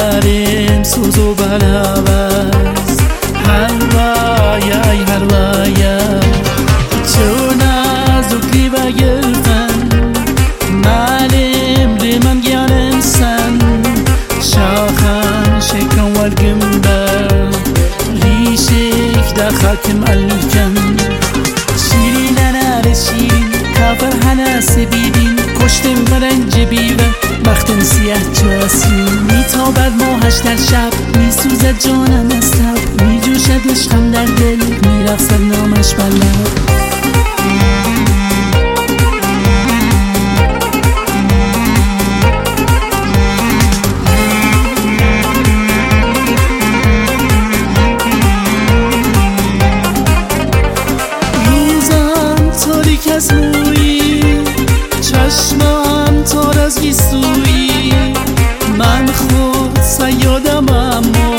یارم سوز و بلاوز هروایای هروایا چون نازوکی و گلفن معلم ریمم گیانم سن شاخم شکن والگمبر ریشک در خاکم الکن شیرین نار شیرین کافر هناس بیدین کشتم برنج بیوه بختم سیاه جاسین میتابد ماهش در شب میسوزد جانم از تب میجوشد عشقم در دل میرقصد نامش بر لب روزم تاریک از مویی چشمم تار از گیسویی من خود صیادم اما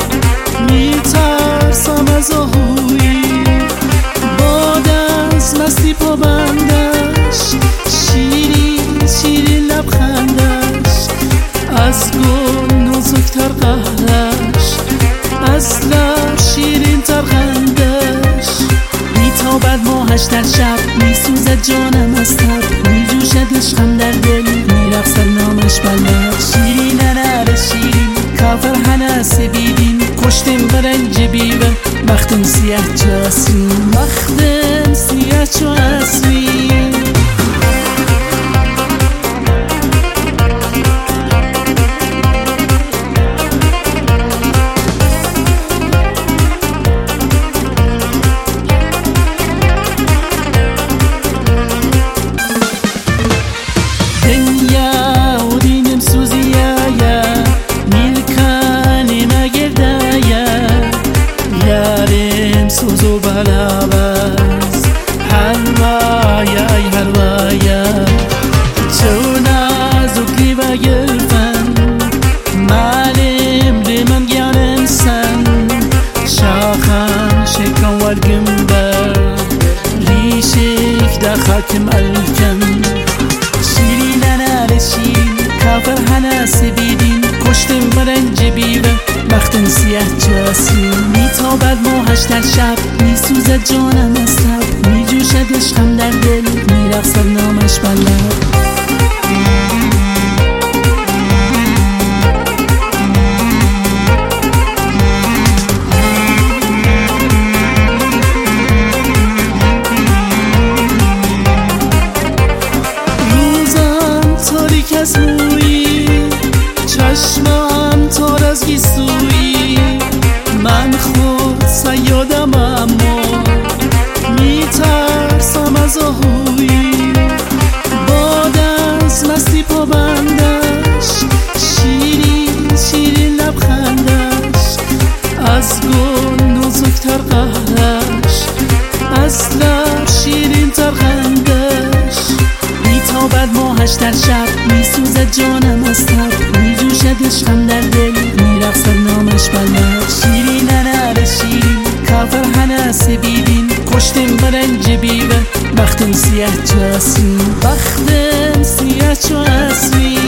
میترسم از آهویی باد از مستی پابندش شیرین شیرین لبخندش از گل نازکتر قهرش از لب شیرین تر خندش میتابد ماهش در شب میسوزد جانم از تب میجوشد عشقم در دل میرقصد نامش بر لب شیرین نار شیرین کافر هناس بیدین کشتم برنج بیوه بختم سیاه جاسین بختم سیاه جاسین سوز و بلاوز هروایای هروایا چون نازوکی و گلفن معلم ریمم گیانم سن شاخم شکن والگمبر ریشک در خاکم الکن شیرین نار شیرین کافر هناس بیدین کشتم برنج بیوه بختم سیاه جاسین میتابد ماهش در شب میسوزد جانم از تب میجوشد عشقم در دل میرقصد نامش بر لب روزم تاریک از مویی چشمم تار از گیسویی من خود صیادم اما میترسم از آهویی باد از مستی پابندش شیرین شیرین لبخندش از گل نازکتر قهرش از لب شیرین تر خندش میتابد ماهش در شب میسوزد جانم از تب میجوشد عشقم در دل میرقصد نامش بر لب شیرین نار شیرین کافر هناس بیدین کشتم برنج بیوه بختم سیاه جاسین بختم سیاه جاسین